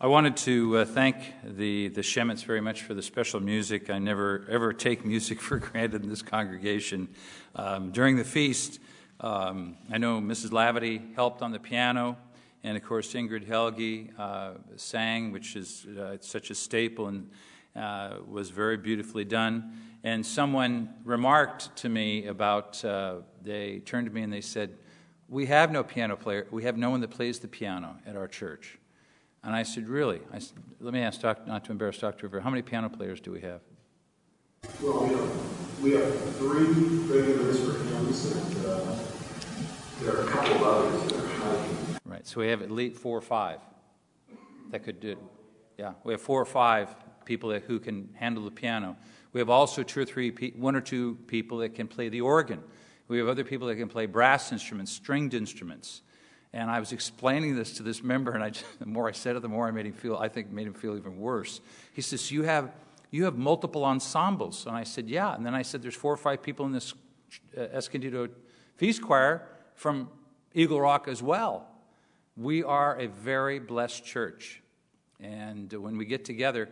I wanted to thank the Shemets very much for the special music. I never ever take music for granted in this congregation. During the feast, I know Mrs. Lavity helped on the piano, and of course Ingrid Helge sang, which is such a staple and was very beautifully done. And someone remarked to me about, they turned to me and they said, "We have no piano player. We have no one that plays the piano at our church." And I said, "Really?" I said, "Let me ask, not to embarrass Dr. Rivera, how many piano players do we have?" Well, we have 3 regular instrument pianists, and there are a couple of others that are hiking. Right, so we have at least 4 or 5 that could do it. Yeah, we have 4 or 5 people who can handle the piano. We have also 1 or 2 people that can play the organ. We have other people that can play brass instruments, stringed instruments. And I was explaining this to this member, and the more I said it, the more I made him feel even worse. He says, you have multiple ensembles. And I said, yeah. And then I said, there's 4 or 5 people in this Escondido Feast Choir from Eagle Rock as well. We are a very blessed church. And when we get together,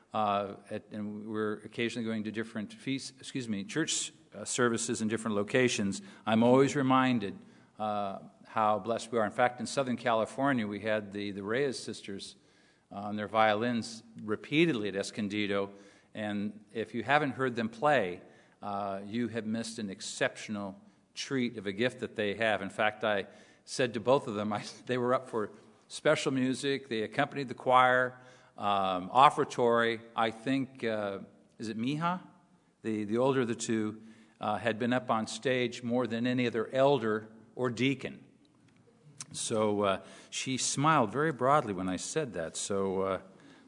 and we're occasionally going to different church services in different locations, I'm always reminded how blessed we are. In fact, in Southern California, we had the Reyes sisters on their violins repeatedly at Escondido, and if you haven't heard them play, you have missed an exceptional treat of a gift that they have. In fact, I said to both of them, they were up for special music, they accompanied the choir, offertory. I think, is it Mija? The older of the two had been up on stage more than any other elder or deacon. So she smiled very broadly when I said that. So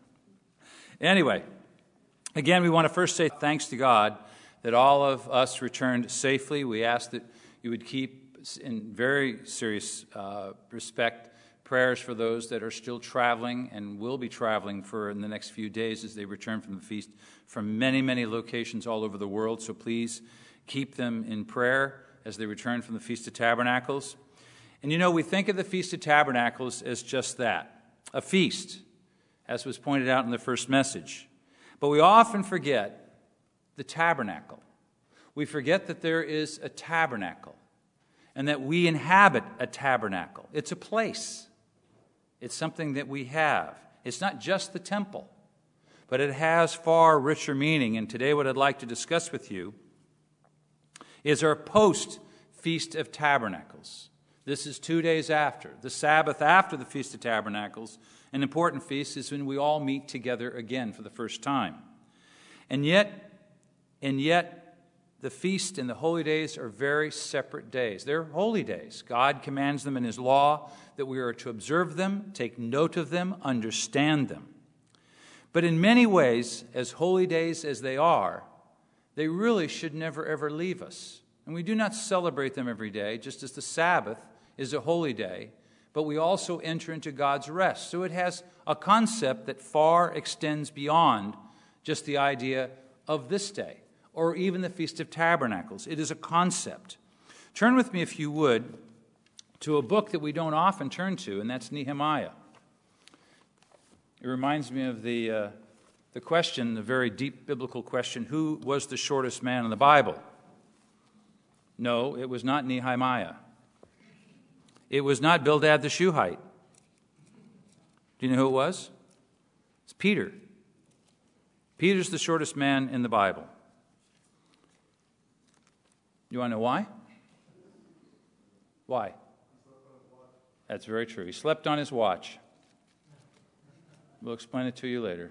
anyway, again, we want to first say thanks to God that all of us returned safely. We ask that you would keep in very serious respect prayers for those that are still traveling and will be traveling in the next few days as they return from the feast from many, many locations all over the world. So please keep them in prayer as they return from the Feast of Tabernacles. And we think of the Feast of Tabernacles as just that, a feast, as was pointed out in the first message. But we often forget the tabernacle. We forget that there is a tabernacle and that we inhabit a tabernacle. It's a place. It's something that we have. It's not just the temple, but it has far richer meaning. And today what I'd like to discuss with you is our post-Feast of Tabernacles. This is 2 days after, the Sabbath after the Feast of Tabernacles. An important feast is when we all meet together again for the first time. And yet, the feast and the holy days are very separate days. They're holy days. God commands them in His law that we are to observe them, take note of them, understand them. But in many ways, as holy days as they are, they really should never ever leave us. And we do not celebrate them every day, just as the Sabbath is a holy day, but we also enter into God's rest. So it has a concept that far extends beyond just the idea of this day, or even the Feast of Tabernacles. It is a concept. Turn with me, if you would, to a book that we don't often turn to, and that's Nehemiah. It reminds me of the question, the very deep biblical question, who was the shortest man in the Bible? No, it was not Nehemiah. It was not Bildad the Shuhite. Do you know who it was? It's Peter. Peter's the shortest man in the Bible. You want to know why? Why? That's very true. He slept on his watch. We'll explain it to you later.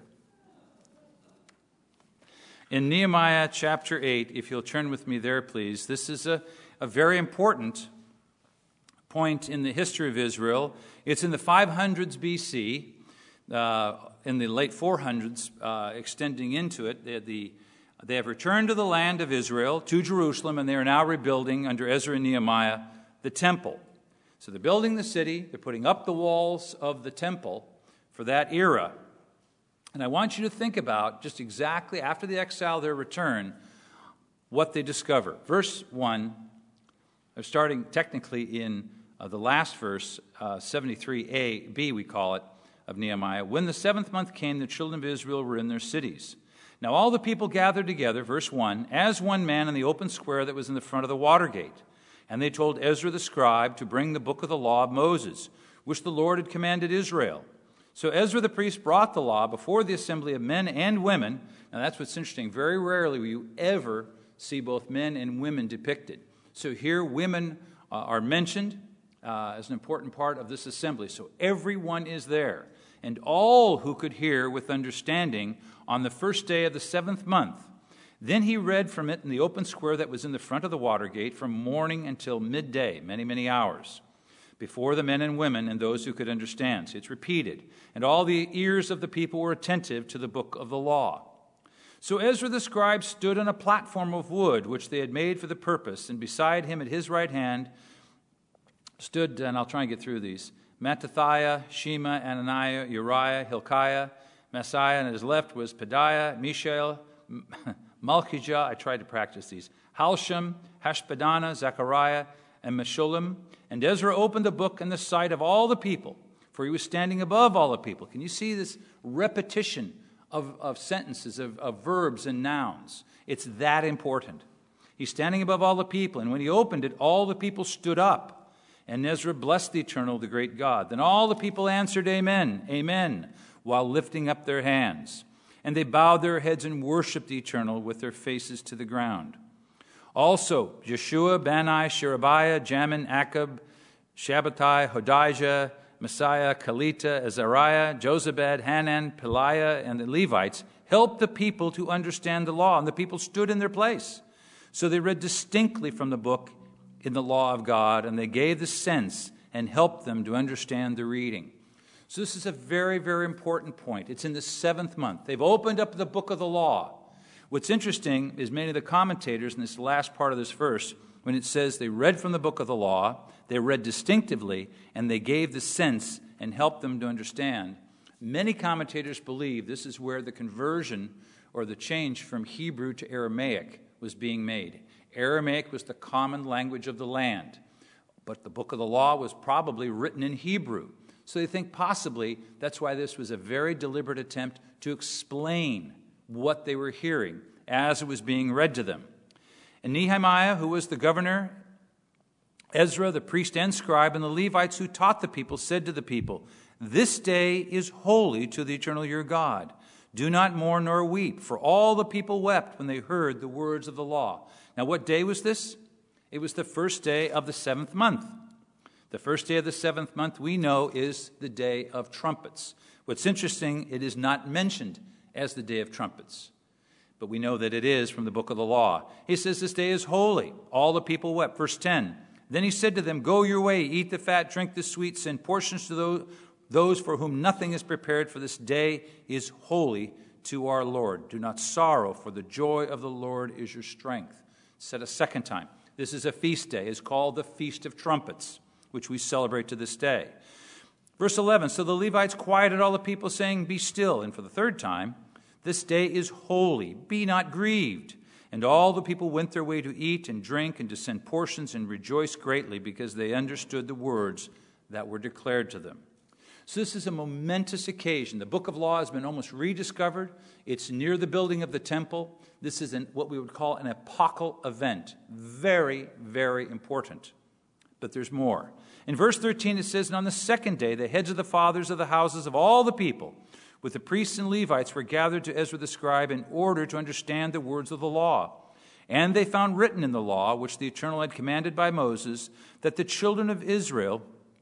In Nehemiah chapter 8, if you'll turn with me there, please, this is a very important point in the history of Israel. It's in the 500s BC, in the late 400s, extending into it. They have returned to the land of Israel, to Jerusalem, and they are now rebuilding, under Ezra and Nehemiah, the temple. So they're building the city, they're putting up the walls of the temple for that era. And I want you to think about, just exactly after the exile, their return, what they discover. Verse 1, they're starting technically in the last verse, 73b we call it, of Nehemiah. When the 7th month came, the children of Israel were in their cities. Now all the people gathered together, verse 1, as one man in the open square that was in the front of the water gate. And they told Ezra the scribe to bring the book of the law of Moses, which the Lord had commanded Israel. So Ezra the priest brought the law before the assembly of men and women. Now that's what's interesting. Very rarely will you ever see both men and women depicted. So here women are mentioned as an important part of this assembly. So everyone is there. And all who could hear with understanding on the first day of the 7th month. Then he read from it in the open square that was in the front of the water gate from morning until midday, many, many hours, before the men and women and those who could understand. So it's repeated. And all the ears of the people were attentive to the book of the law. So Ezra the scribe stood on a platform of wood, which they had made for the purpose, and beside him at his right hand stood, and I'll try and get through these, Mattithiah, Shema, Ananiah, Uriah, Hilkiah, Messiah, and at his left was Pedaiah, Mishael, Malchijah, I tried to practice these, Halsham, Hashbaddanah, Zechariah, and Meshullam. And Ezra opened the book in the sight of all the people, for he was standing above all the people. Can you see this repetition of sentences, of verbs and nouns? It's that important. He's standing above all the people, and when he opened it, all the people stood up. And Ezra blessed the eternal, the great God. Then all the people answered, Amen, Amen, while lifting up their hands. And they bowed their heads and worshipped the eternal with their faces to the ground. Also, Jeshua, Bani, Sherebiah, Jamin, Akab, Shabbatai, Hodijah, Messiah, Kalita, Azariah, Jozabad, Hanan, Peliah, and the Levites helped the people to understand the law, and the people stood in their place. So they read distinctly from the book in the law of God, and they gave the sense and helped them to understand the reading. So this is a very, very important point. It's in the 7th month. They've opened up the book of the law. What's interesting is many of the commentators in this last part of this verse, when it says they read from the book of the law, they read distinctively, and they gave the sense and helped them to understand. Many commentators believe this is where the conversion or the change from Hebrew to Aramaic was being made. Aramaic was the common language of the land, but the book of the law was probably written in Hebrew. So they think possibly that's why this was a very deliberate attempt to explain what they were hearing as it was being read to them. And Nehemiah, who was the governor, Ezra, the priest and scribe, and the Levites who taught the people, said to the people, This day is holy to the eternal your God. Do not mourn nor weep, for all the people wept when they heard the words of the law. Now, what day was this? It was the first day of the 7th month. The first day of the 7th month, we know, is the day of trumpets. What's interesting, it is not mentioned as the day of trumpets, but we know that it is from the book of the law. He says this day is holy. All the people wept. Verse 10, Then he said to them, Go your way, eat the fat, drink the sweet, send portions to those for whom nothing is prepared, for this day is holy to our Lord. Do not sorrow, for the joy of the Lord is your strength. Said a second time. This is a feast day. It's called the Feast of Trumpets, which we celebrate to this day. Verse 11, So the Levites quieted all the people, saying, Be still. And for the third time, This day is holy. Be not grieved. And all the people went their way to eat and drink and to send portions and rejoice greatly, because they understood the words that were declared to them. So this is a momentous occasion. The book of law has been almost rediscovered. It's near the building of the temple. This is what we would call an epochal event. Very, very important. But there's more. In verse 13 it says, And on the second day the heads of the fathers of the houses of all the people, with the priests and Levites, were gathered to Ezra the scribe in order to understand the words of the law. And they found written in the law, which the Eternal had commanded by Moses, that the children of Israel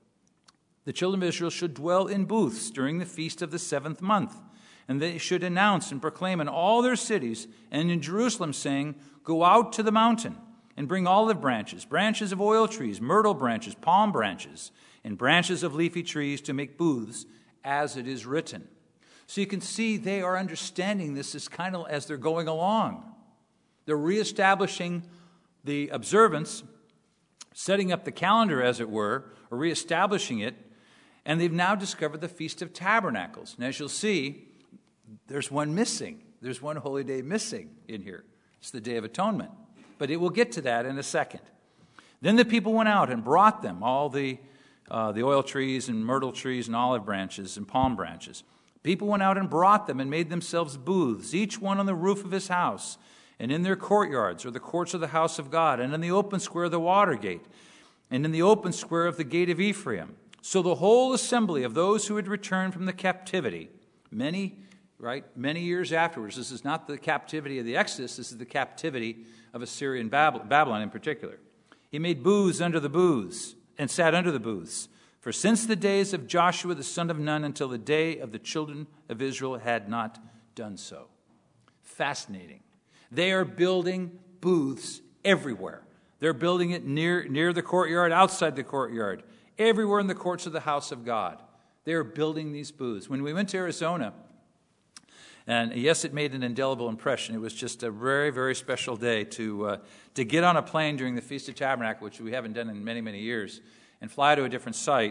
should dwell in booths during the feast of the 7th month. And they should announce and proclaim in all their cities and in Jerusalem, saying, Go out to the mountain and bring olive branches, branches of oil trees, myrtle branches, palm branches, and branches of leafy trees to make booths, as it is written. So you can see they are understanding this as kind of as they're going along. They're reestablishing the observance, setting up the calendar, as it were, or reestablishing it, and they've now discovered the Feast of Tabernacles. And as you'll see, there's one missing. There's one holy day missing in here. It's the Day of Atonement. But we'll get to that in a second. Then the people went out and brought them all the the oil trees and myrtle trees and olive branches and palm branches. People went out and brought them and made themselves booths, each one on the roof of his house, and in their courtyards or the courts of the house of God, and in the open square of the water gate, and in the open square of the gate of Ephraim. So the whole assembly of those who had returned from the captivity, many years afterwards, this is not the captivity of the Exodus, this is the captivity of Assyrian Babylon in particular. He made booths under the booths and sat under the booths. For since the days of Joshua the son of Nun until the day of the children of Israel had not done so. Fascinating. They are building booths everywhere. They're building it near the courtyard, outside the courtyard, everywhere in the courts of the house of God. They are building these booths. When we went to Arizona, and yes, it made an indelible impression. It was just a very, very special day to get on a plane during the Feast of Tabernacle, which we haven't done in many, many years, and fly to a different site.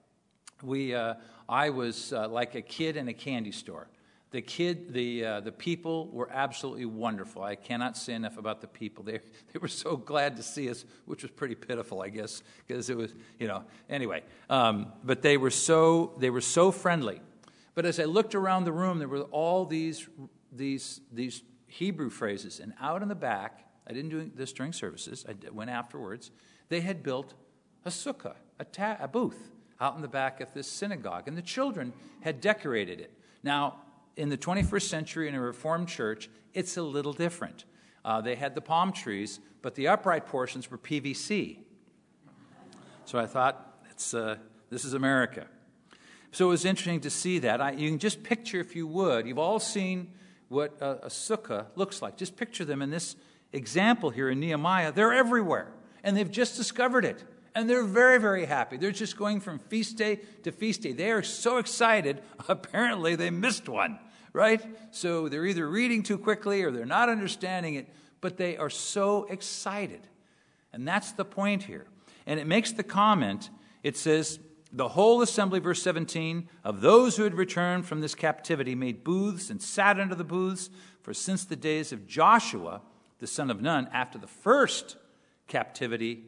I was like a kid in a candy store. The people were absolutely wonderful. I cannot say enough about the people. They were so glad to see us, which was pretty pitiful, I guess, because it was, anyway. But they were so friendly. But as I looked around the room, there were all these Hebrew phrases. And out in the back, I didn't do this during services, I went afterwards, they had built a sukkah, a booth, out in the back of this synagogue. And the children had decorated it. Now, in the 21st century in a Reformed church, it's a little different. They had the palm trees, but the upright portions were PVC. So I thought, this is America. So it was interesting to see that. You can just picture, if you would, you've all seen what a sukkah looks like. Just picture them in this example here in Nehemiah. They're everywhere, and they've just discovered it. And they're very, very happy. They're just going from feast day to feast day. They are so excited, apparently they missed one, right? So they're either reading too quickly or they're not understanding it, but they are so excited. And that's the point here. And it makes the comment, it says, the whole assembly, verse 17, of those who had returned from this captivity made booths and sat under the booths, for since the days of Joshua, the son of Nun, after the first captivity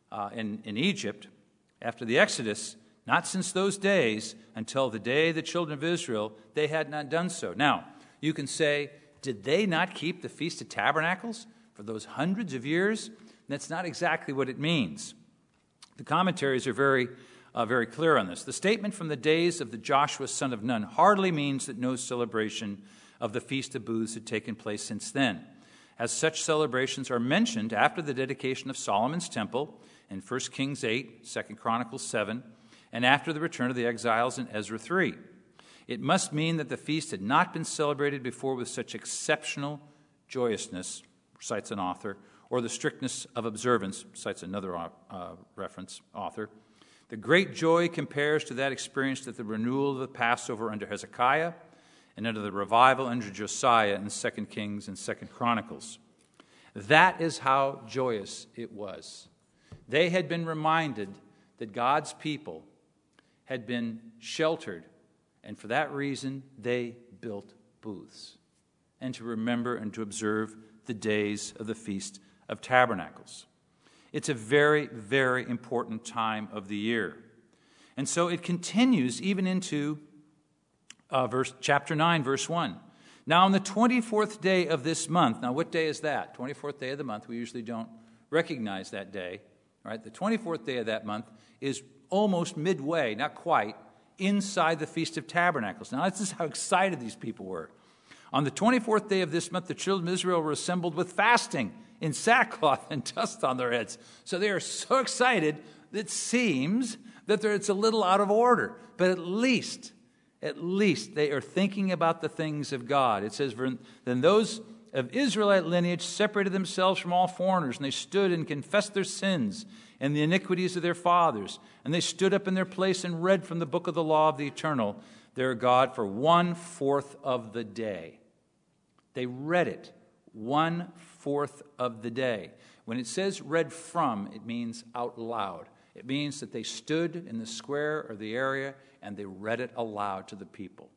in Egypt, after the Exodus, not since those days until the day of the children of Israel, they had not done so. Now, you can say, did they not keep the Feast of Tabernacles for those hundreds of years? That's not exactly what it means. The commentaries are very clear on this. The statement from the days of the Joshua son of Nun hardly means that no celebration of the Feast of Booths had taken place since then, as such celebrations are mentioned after the dedication of Solomon's temple in 1 Kings 8, 2 Chronicles 7, and after the return of the exiles in Ezra 3. It must mean that the feast had not been celebrated before with such exceptional joyousness, cites an author, or the strictness of observance, cites another reference author. The great joy compares to that experienced at the renewal of the Passover under Hezekiah and under the revival under Josiah in 2 Kings and 2 Chronicles. That is how joyous it was. They had been reminded that God's people had been sheltered, and for that reason they built booths, and to remember and to observe the days of the Feast of Tabernacles. It's a very, very important time of the year. And so it continues even into chapter 9, verse 1. Now on the 24th day of this month, now what day is that? 24th day of the month. We usually don't recognize that day. Right? The 24th day of that month is almost midway, not quite, inside the Feast of Tabernacles. Now this is how excited these people were. On the 24th day of this month, the children of Israel were assembled with fasting in sackcloth and dust on their heads. So they are so excited, it seems that it's a little out of order. But at least they are thinking about the things of God. It says, then those of Israelite lineage separated themselves from all foreigners, and they stood and confessed their sins and the iniquities of their fathers. And they stood up in their place and read from the book of the law of the Eternal, their God, for 1/4 of the day. They read it 1/4 of the day. When it says read from, it means out loud. It means that they stood in the square or the area and they read it aloud to the people.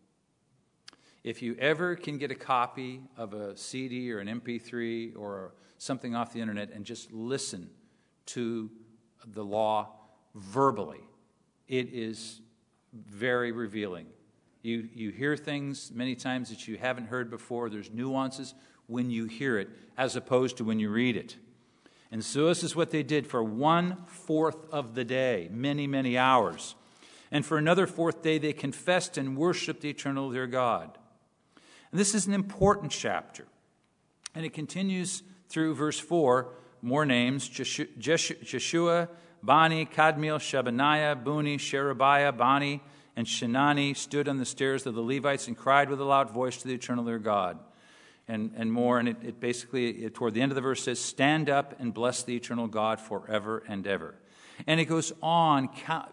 If you ever can get a copy of a CD or an MP3 or something off the internet and just listen to the law verbally, it is very revealing. You hear things many times that you haven't heard before. There's nuances when you hear it as opposed to when you read it. And so this is what they did for 1/4 of the day, many, many hours. And for another 4th day, they confessed and worshiped the eternal their God. And this is an important chapter. And it continues through verse 4, more names: Jeshua, Bani, Kadmiel, Shebaniah, Buni, Sherebiah, Bani, and Shinani stood on the stairs of the Levites and cried with a loud voice to the eternal their God. And more, and it basically, toward the end of the verse, says, stand up and bless the eternal God forever and ever. And it goes on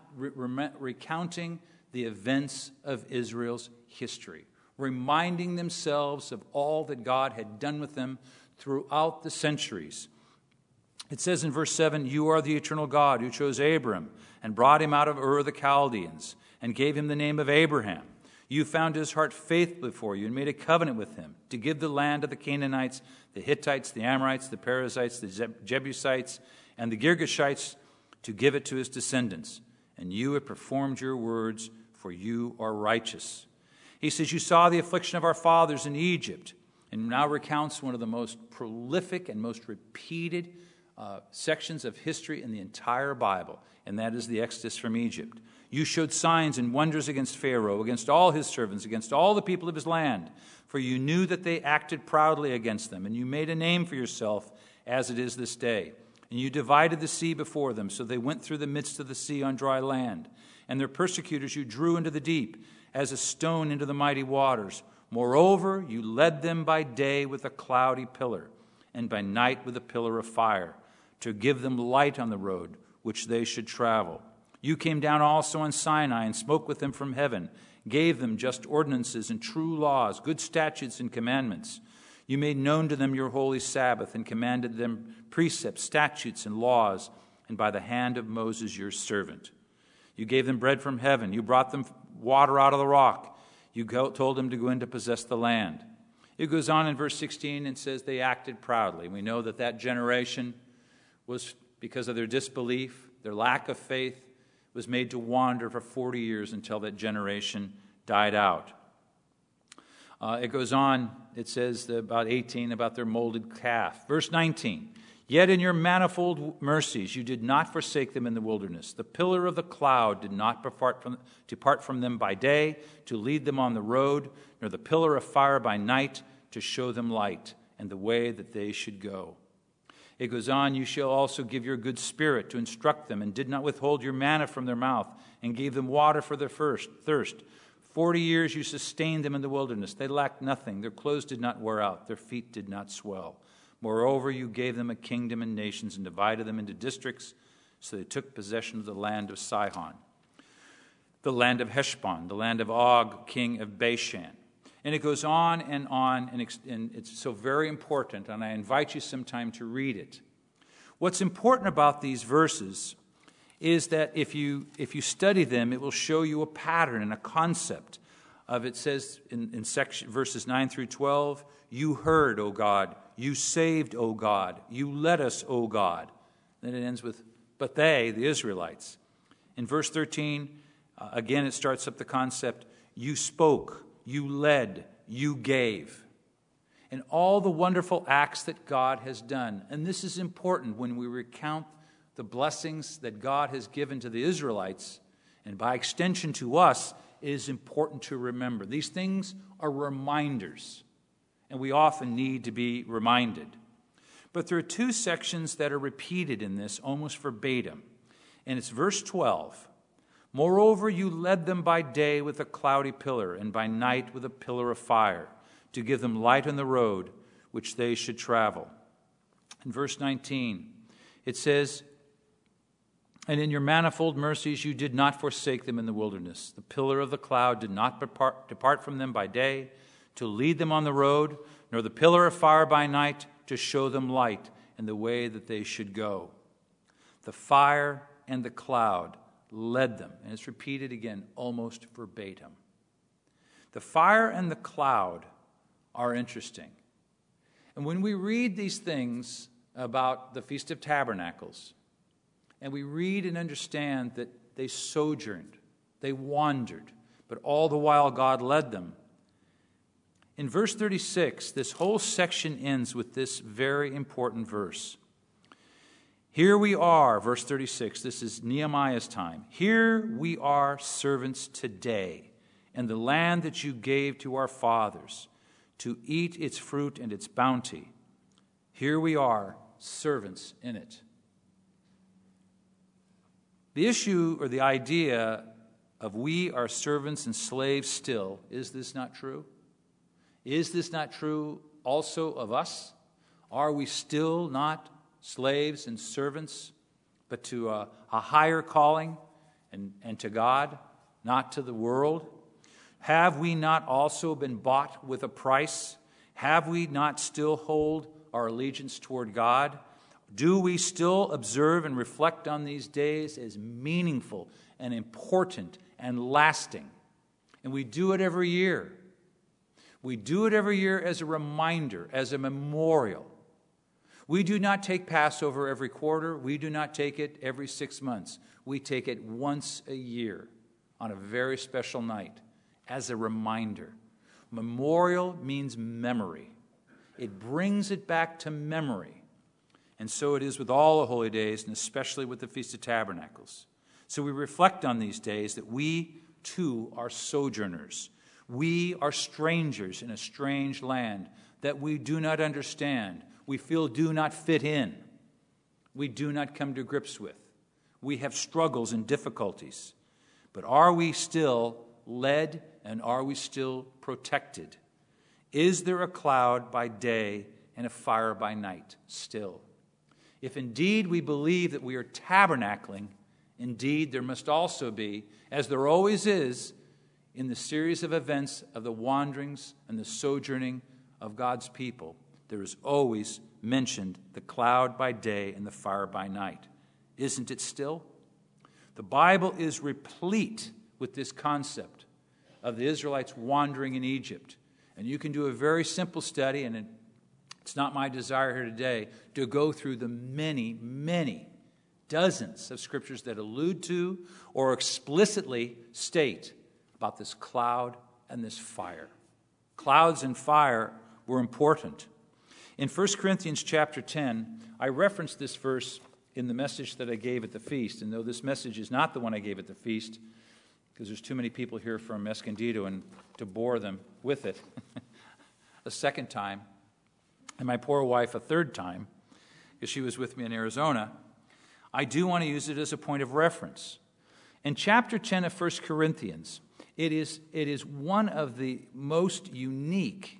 recounting the events of Israel's history, reminding themselves of all that God had done with them throughout the centuries. It says in verse 7, you are the eternal God who chose Abram and brought him out of Ur of the Chaldeans and gave him the name of Abraham. You found his heart faithful before you and made a covenant with him to give the land of the Canaanites, the Hittites, the Amorites, the Perizzites, the Jebusites, and the Girgashites, to give it to his descendants. And you have performed your words, for you are righteous. He says, you saw the affliction of our fathers in Egypt, and now recounts one of the most prolific and most repeated sections of history in the entire Bible, and that is the Exodus from Egypt. You showed signs and wonders against Pharaoh, against all his servants, against all the people of his land, for you knew that they acted proudly against them, and you made a name for yourself as it is this day. And you divided the sea before them, so they went through the midst of the sea on dry land. And their persecutors you drew into the deep, as a stone into the mighty waters. Moreover, you led them by day with a cloudy pillar, and by night with a pillar of fire, to give them light on the road which they should travel. You came down also on Sinai and spoke with them from heaven, gave them just ordinances and true laws, good statutes and commandments. You made known to them your holy Sabbath and commanded them precepts, statutes, and laws, and by the hand of Moses your servant. You gave them bread from heaven. You brought them water out of the rock. You told them to go in to possess the land. It goes on in verse 16 and says they acted proudly. We know that that generation was, because of their disbelief, their lack of faith, was made to wander for 40 years until that generation died out. It goes on, it says about 18, about their molded calf. Verse 19, yet in your manifold mercies you did not forsake them in the wilderness. The pillar of the cloud did not depart from them by day to lead them on the road, nor the pillar of fire by night to show them light and the way that they should go. It goes on, you shall also give your good spirit to instruct them, and did not withhold your manna from their mouth, and gave them water for their thirst. 40 years you sustained them in the wilderness. They lacked nothing. Their clothes did not wear out. Their feet did not swell. Moreover, you gave them a kingdom and nations, and divided them into districts, so they took possession of the land of Sihon, the land of Heshbon, the land of Og, king of Bashan. And it goes on, and it's so very important, and I invite you sometime to read it. What's important about these verses is that if you study them, it will show you a pattern and a concept of, it says in verses 9 through 12, you heard, O God, you saved, O God, you led us, O God. Then it ends with, but they, the Israelites. In verse 13, again it starts up the concept, you spoke, you led, you gave. And all the wonderful acts that God has done. And this is important when we recount the blessings that God has given to the Israelites, and by extension to us, it is important to remember. These things are reminders, and we often need to be reminded. But there are two sections that are repeated in this almost verbatim, and it's verse 12. Moreover, you led them by day with a cloudy pillar, and by night with a pillar of fire, to give them light on the road which they should travel. In verse 19, it says, and in your manifold mercies you did not forsake them in the wilderness. The pillar of the cloud did not depart from them by day to lead them on the road, nor the pillar of fire by night to show them light and the way that they should go. The fire and the cloud led them. And it's repeated again, almost verbatim. The fire and the cloud are interesting. And when we read these things about the Feast of Tabernacles, and we read and understand that They sojourned. They wandered. But all the while God led them. In verse 36, this whole section ends with this very important verse. Here we are, verse 36, this is Nehemiah's time. Here we are servants today in the land that you gave to our fathers to eat its fruit and its bounty. Here we are servants in it. The issue or the idea of we are servants and slaves still, is this not true? Is this not true also of us? Are we still not slaves and servants, but to a higher calling and to God, not to the world? Have we not also been bought with a price? Have we not still hold our allegiance toward God? Do we still observe and reflect on these days as meaningful and important and lasting? And we do it every year. We do it every year as a reminder, as a memorial. We do not take Passover every quarter. We do not take it every 6 months. We take it once a year on a very special night as a reminder. Memorial means memory. It brings it back to memory. And so it is with all the holy days, and especially with the Feast of Tabernacles. So we reflect on these days that we too are sojourners. We are strangers in a strange land that we do not understand. We feel do not fit in. We do not come to grips with. We have struggles and difficulties. But are we still led and are we still protected? Is there a cloud by day and a fire by night still? If indeed we believe that we are tabernacling, indeed there must also be, as there always is, in the series of events of the wanderings and the sojourning of God's people, there is always mentioned the cloud by day and the fire by night. Isn't it still? The Bible is replete with this concept of the Israelites wandering in Egypt. And you can do a very simple study, and it's not my desire here today to go through the many, many dozens of scriptures that allude to or explicitly state about this cloud and this fire. Clouds and fire were important. In 1 Corinthians chapter 10, I referenced this verse in the message that I gave at the feast. And though this message is not the one I gave at the feast, because there's too many people here from Escondido and to bore them with it a second time, and my poor wife a third time, because she was with me in Arizona, I do want to use it as a point of reference. In chapter 10 of 1 Corinthians, it is one of the most unique,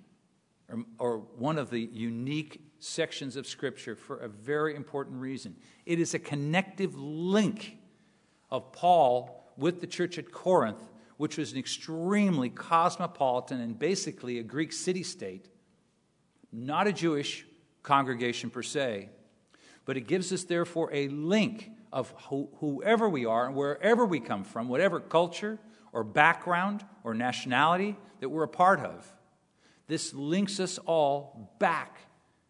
or one of the unique sections of Scripture for a very important reason. It is a connective link of Paul with the church at Corinth, which was an extremely cosmopolitan and basically a Greek city-state, not a Jewish congregation per se, but it gives us therefore a link of whoever we are and wherever we come from, whatever culture or background or nationality that we're a part of. This links us all back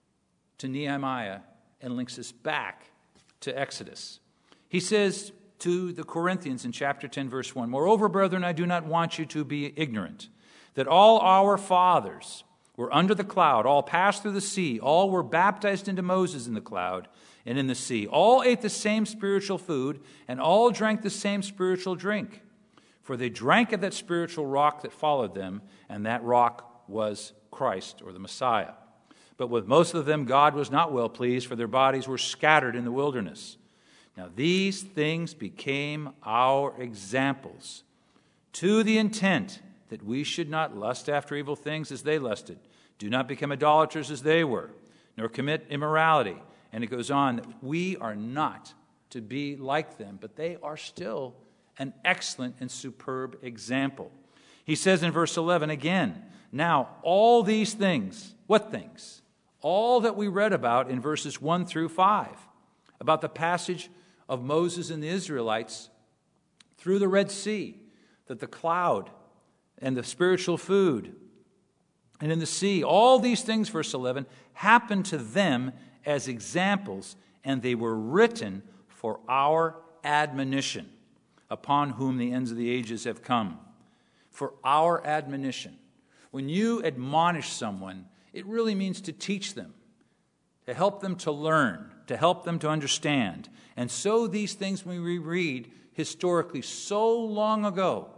to Nehemiah and links us back to Exodus. He says to the Corinthians in chapter 10, verse 1, "Moreover, brethren, I do not want you to be ignorant, that all our fathers were under the cloud, all passed through the sea, all were baptized into Moses in the cloud and in the sea. All ate the same spiritual food, and all drank the same spiritual drink. For they drank of that spiritual rock that followed them, and that rock was Christ," or the Messiah. "But with most of them God was not well pleased, for their bodies were scattered in the wilderness. Now these things became our examples, to the intent that we should not lust after evil things as they lusted, do not become idolaters as they were, nor commit immorality." And it goes on that we are not to be like them, but they are still an excellent and superb example. He says in verse 11 again, "Now all these things," what things? All that we read about in verses 1 through 5, about the passage of Moses and the Israelites through the Red Sea, that the cloud and the spiritual food and in the sea, all these things, verse 11, happened to them as examples, and they were written for our admonition. upon whom the ends of the ages have come. For our admonition. When you admonish someone, it really means to teach them, to help them to learn, to help them to understand. And so these things when we read historically so long ago,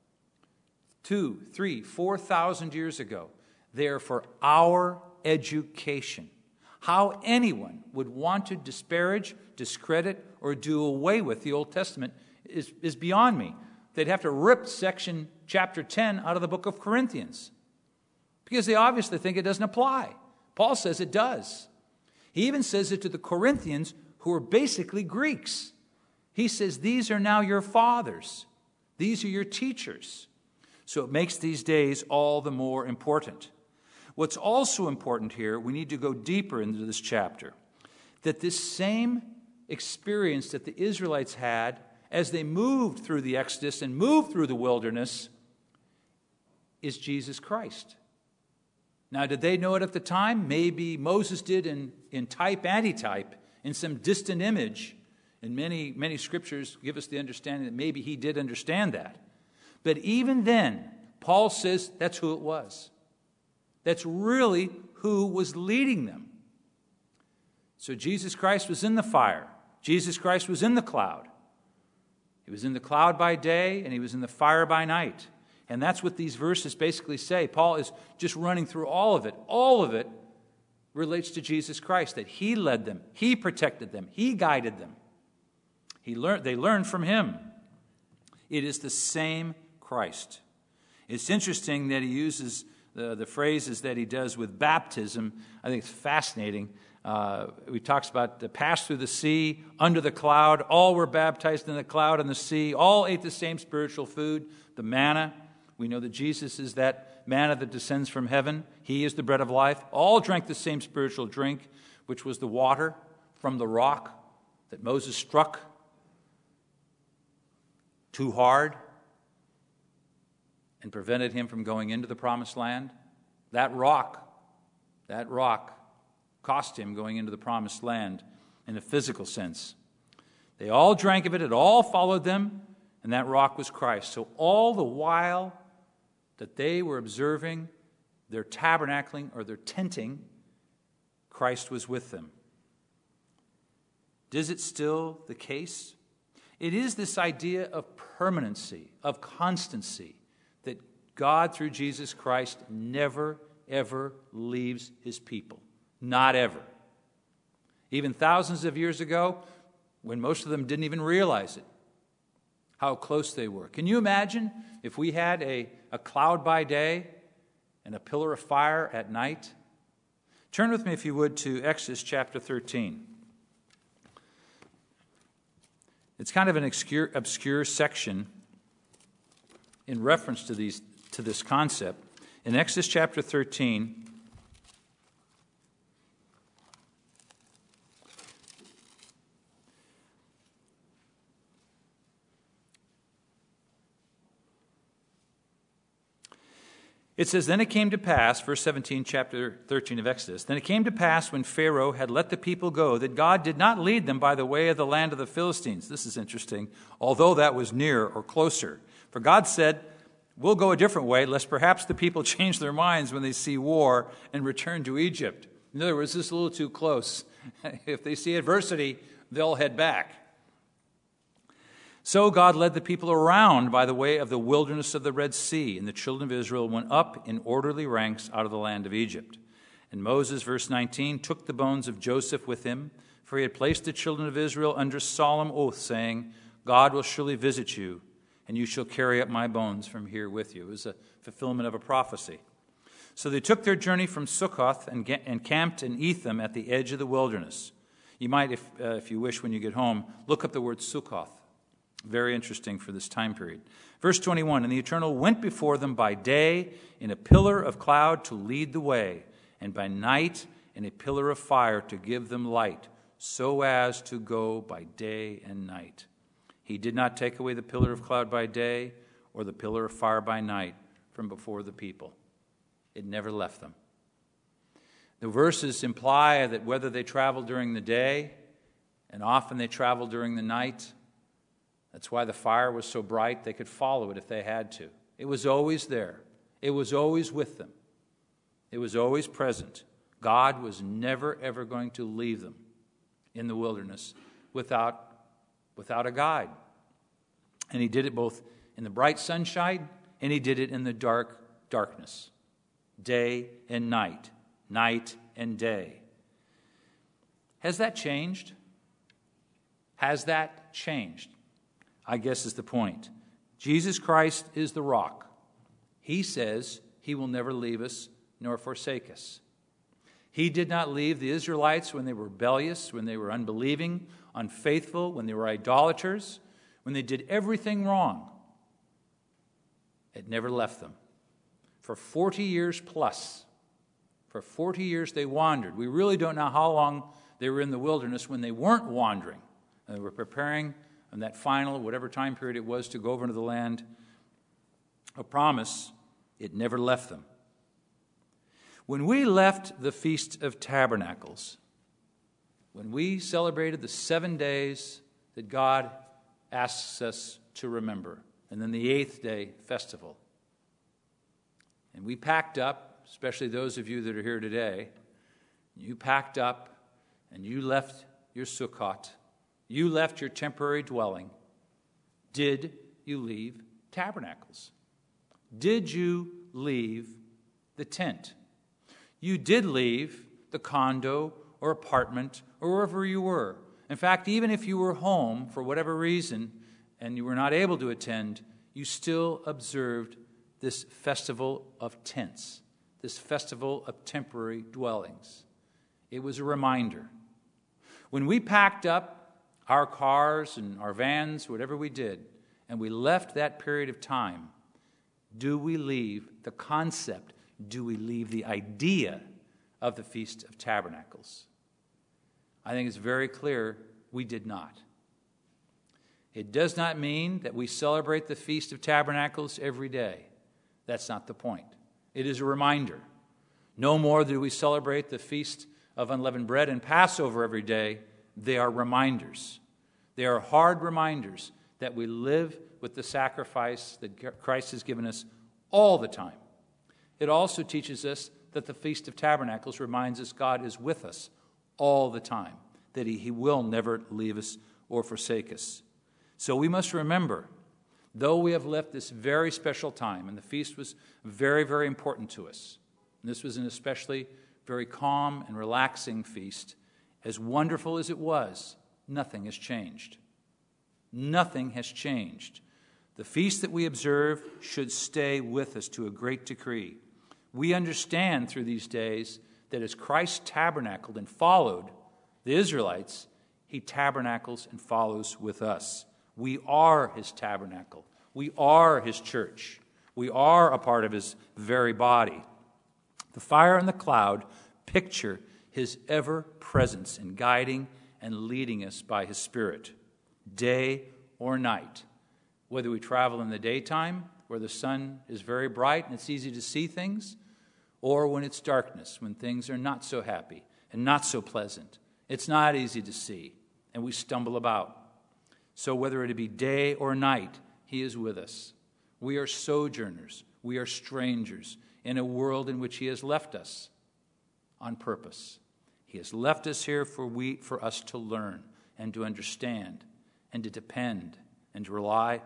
2, 3, 4,000 years ago, they are for our education. How anyone would want to disparage, discredit, or do away with the Old Testament is beyond me. They'd have to rip chapter 10 out of the book of Corinthians because they obviously think it doesn't apply. Paul says it does. He even says it to the Corinthians who are basically Greeks. He says, these are now your fathers. These are your teachers. So it makes these days all the more important. What's also important here, we need to go deeper into this chapter, that this same experience that the Israelites had as they moved through the Exodus and moved through the wilderness is Jesus Christ. Now, did they know it at the time? Maybe Moses did in type, antitype, in some distant image. And many scriptures give us the understanding that maybe he did understand that. But even then, Paul says that's who it was. That's really who was leading them. So Jesus Christ was in the fire. Jesus Christ was in the cloud. He was in the cloud by day, and he was in the fire by night. And that's what these verses basically say. Paul is just running through all of it. All of it relates to Jesus Christ, that he led them, he protected them, he guided them. They learned from him. It is the same Christ. It's interesting that he uses the phrases that he does with baptism. I think it's fascinating. He talks about the pass through the sea, under the cloud. All were baptized in the cloud and the sea. All ate the same spiritual food, the manna. We know that Jesus is that manna that descends from heaven. He is the bread of life. All drank the same spiritual drink, which was the water from the rock that Moses struck too hard and prevented him from going into the promised land. That rock cost him going into the promised land in a physical sense. They all drank of it. It all followed them, and that rock was Christ. So all the while that they were observing their tabernacling or their tenting, Christ was with them. Is it still the case? It is this idea of permanency, of constancy, that God, through Jesus Christ, never, ever leaves his people. Not ever. Even thousands of years ago, when most of them didn't even realize it, how close they were. Can you imagine if we had a cloud by day and a pillar of fire at night? Turn with me, if you would, to Exodus chapter 13. It's kind of an obscure section in reference to this concept. In Exodus chapter 13, it says, then it came to pass, verse 17, chapter 13 of Exodus, then it came to pass when Pharaoh had let the people go that God did not lead them by the way of the land of the Philistines. This is interesting, although that was near or closer. For God said, we'll go a different way, lest perhaps the people change their minds when they see war and return to Egypt. In other words, this is a little too close. If they see adversity, they'll head back. So God led the people around by the way of the wilderness of the Red Sea, and the children of Israel went up in orderly ranks out of the land of Egypt. And Moses, verse 19, took the bones of Joseph with him, for he had placed the children of Israel under solemn oath, saying, God will surely visit you, and you shall carry up my bones from here with you. It was a fulfillment of a prophecy. So they took their journey from Sukkoth and camped in Etham at the edge of the wilderness. You might, if you wish, when you get home, look up the word Sukkoth. Very interesting for this time period. Verse 21, and the Eternal went before them by day in a pillar of cloud to lead the way, and by night in a pillar of fire to give them light, so as to go by day and night. He did not take away the pillar of cloud by day or the pillar of fire by night from before the people. It never left them. The verses imply that whether they traveled during the day, and often they traveled during the night, That's why the fire was so bright they could follow it if they had to. It was always there. It was always with them. It was always present. God was never, ever going to leave them in the wilderness without a guide. And he did it both in the bright sunshine and he did it in the darkness. Day and night. Night and day. Has that changed? Has that changed? I guess is the point. Jesus Christ is the rock. He says he will never leave us nor forsake us. He did not leave the Israelites when they were rebellious, when they were unbelieving, unfaithful, when they were idolaters, when they did everything wrong. It never left them. For 40 years plus, for 40 years they wandered. We really don't know how long they were in the wilderness when they weren't wandering. And they were preparing in that final, whatever time period it was, to go over into the land of promise. It never left them. When we left the Feast of Tabernacles, when we celebrated the 7 days that God asks us to remember, and then the 8th day festival, and we packed up, especially those of you that are here today, you packed up and you left your Sukkot, you left your temporary dwelling. Did you leave tabernacles? Did you leave the tent? You did leave the condo or apartment or wherever you were. In fact, even if you were home for whatever reason and you were not able to attend, you still observed this festival of tents, this festival of temporary dwellings. It was a reminder. When we packed up our cars and our vans, whatever we did, and we left that period of time, do we leave the concept? Do we leave the idea of the Feast of Tabernacles? I think it's very clear we did not. It does not mean that we celebrate the Feast of Tabernacles every day. That's not the point. It is a reminder. No more do we celebrate the Feast of Unleavened Bread and Passover every day. They are reminders. They are hard reminders that we live with the sacrifice that Christ has given us all the time. It also teaches us that the Feast of Tabernacles reminds us God is with us all the time, that He will never leave us or forsake us. So we must remember, though we have left this very special time, and the feast was very, very important to us, and this was an especially very calm and relaxing feast, as wonderful as it was, nothing has changed. Nothing has changed. The feast that we observe should stay with us to a great degree. We understand through these days that as Christ tabernacled and followed the Israelites, He tabernacles and follows with us. We are His tabernacle. We are His church. We are a part of His very body. The fire and the cloud picture His ever-presence in guiding and leading us by His Spirit, day or night. Whether we travel in the daytime, where the sun is very bright and it's easy to see things, or when it's darkness, when things are not so happy and not so pleasant. It's not easy to see, and we stumble about. So whether it be day or night, He is with us. We are sojourners. We are strangers in a world in which He has left us on purpose. He has left us here for us to learn and to understand and to depend and to rely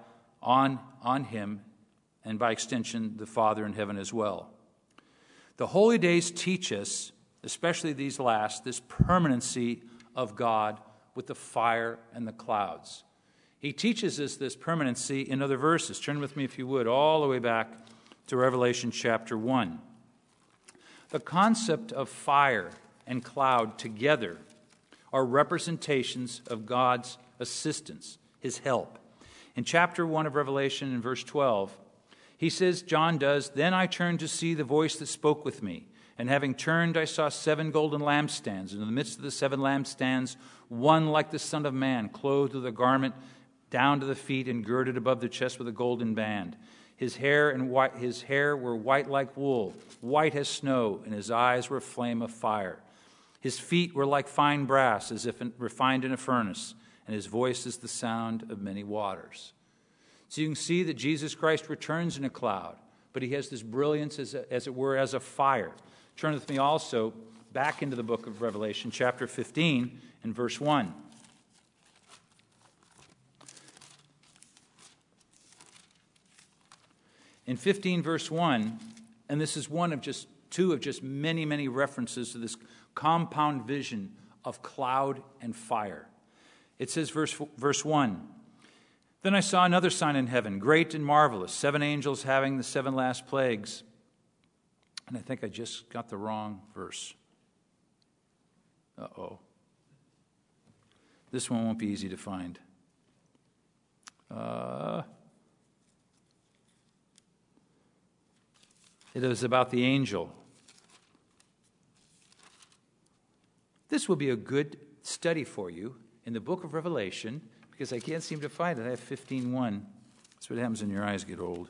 on Him, and by extension, the Father in heaven as well. The holy days teach us, especially these last, this permanency of God with the fire and the clouds. He teaches us this permanency in other verses. Turn with me, if you would, all the way back to Revelation chapter 1. The concept of fire and cloud together are representations of God's assistance, His help. In chapter 1 of Revelation, in verse 12, he says, John does, "Then I turned to see the voice that spoke with me. And having turned, I saw 7 golden lampstands. And in the midst of the 7 lampstands, one like the Son of Man, clothed with a garment down to the feet and girded above the chest with a golden band. His hair were white like wool, white as snow, and his eyes were a flame of fire. His feet were like fine brass, as if refined in a furnace, and his voice is the sound of many waters. So you can see that Jesus Christ returns in a cloud, but he has this brilliance as it were as a fire. Turn with me also back into the book of Revelation, chapter 15 and verse 1. In 15 verse 1, and this is two of just many, many references to this compound vision of cloud and fire. It says, verse 1, "Then I saw another sign in heaven, great and marvelous, 7 angels having the 7 last plagues." And I think I just got the wrong verse. Uh-oh. This one won't be easy to find. It is about the angel. This will be a good study for you in the book of Revelation, because I can't seem to find it. I have 15:1. That's what happens when your eyes get old.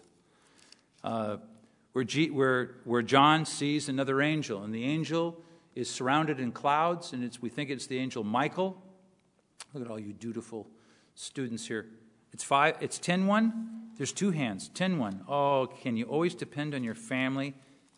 Where John sees another angel, and the angel is surrounded in clouds, and we think it's the angel Michael. Look at all you dutiful students here. It's 10:1. There's 2 hands. 10:1. Oh, can you always depend on your family?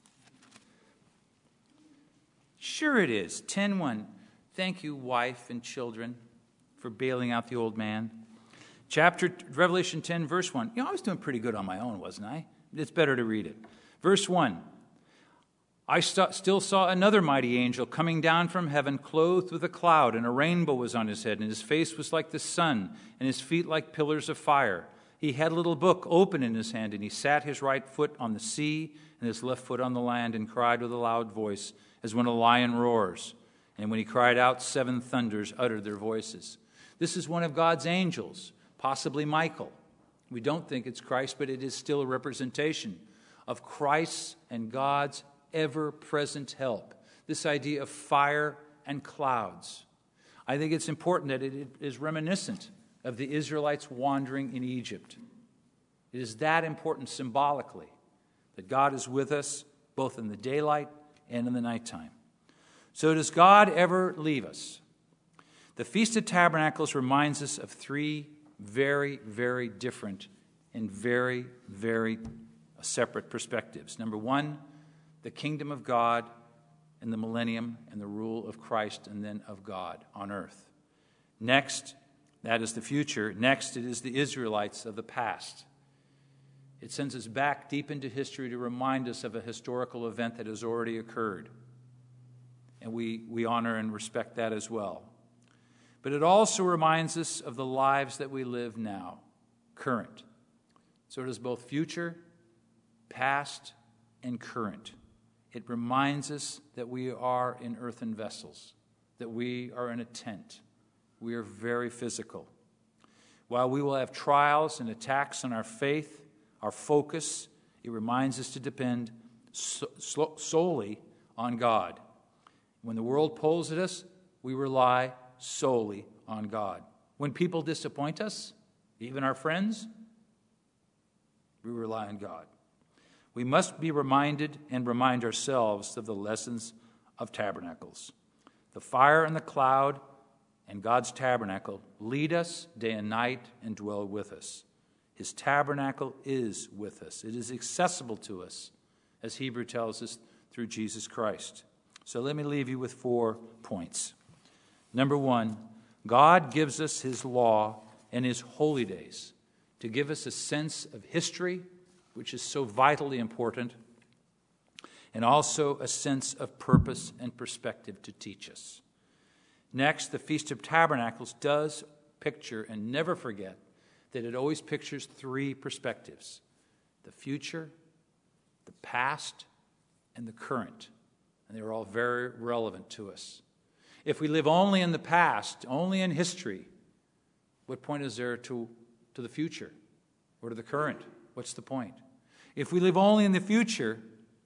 Sure it is. 10:1. Thank you, wife and children, for bailing out the old man. Revelation 10, verse 1. I was doing pretty good on my own, wasn't I? It's better to read it. Verse 1. "I still saw another mighty angel coming down from heaven, clothed with a cloud, and a rainbow was on his head, and his face was like the sun, and his feet like pillars of fire. He had a little book open in his hand, and he sat his right foot on the sea and his left foot on the land, and cried with a loud voice, as when a lion roars. And when he cried out, 7 thunders uttered their voices." This is one of God's angels, possibly Michael. We don't think it's Christ, but it is still a representation of Christ's and God's ever-present help. This idea of fire and clouds. I think it's important that it is reminiscent of the Israelites wandering in Egypt. It is that important symbolically, that God is with us both in the daylight and in the nighttime. So does God ever leave us? The Feast of Tabernacles reminds us of 3 very, very different and very, very separate perspectives. Number 1, the kingdom of God and the millennium and the rule of Christ and then of God on earth. Next, that is the future. Next, it is the Israelites of the past. It sends us back deep into history to remind us of a historical event that has already occurred. And we honor and respect that as well. But it also reminds us of the lives that we live now, current. So it is both future, past, and current. It reminds us that we are in earthen vessels, that we are in a tent. We are very physical. While we will have trials and attacks on our faith, our focus, it reminds us to depend solely on God. When the world pulls at us, we rely solely on God. When people disappoint us, even our friends, we rely on God. We must be reminded and remind ourselves of the lessons of tabernacles. The fire and the cloud and God's tabernacle lead us day and night and dwell with us. His tabernacle is with us. It is accessible to us, as Hebrew tells us, through Jesus Christ. So let me leave you with 4 points. Number 1, God gives us his law and his holy days to give us a sense of history, which is so vitally important, and also a sense of purpose and perspective to teach us. Next, the Feast of Tabernacles does picture, and never forget, that it always pictures 3 perspectives: the future, the past, and the current. And they're all very relevant to us. If we live only in the past, only in history, what point is there to the future or to the current? What's the point? If we live only in the future,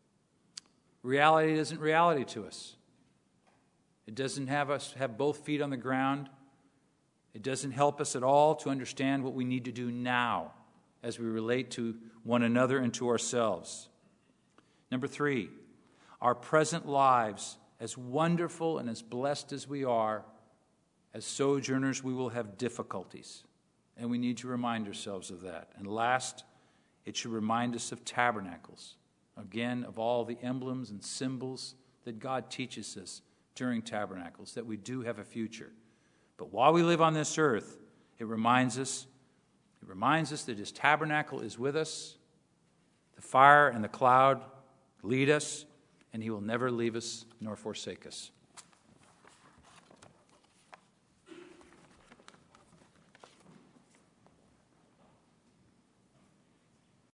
reality isn't reality to us. It doesn't have us have both feet on the ground. It doesn't help us at all to understand what we need to do now as we relate to one another and to ourselves. Number 3, our present lives, as wonderful and as blessed as we are, As sojourners, we will have difficulties, and we need to remind ourselves of that. And last, it should remind us of tabernacles, again, of all the emblems and symbols that God teaches us during tabernacles, that we do have a future. But while we live on this earth, it reminds us that his tabernacle is with us, the fire and the cloud lead us, and he will never leave us nor forsake us.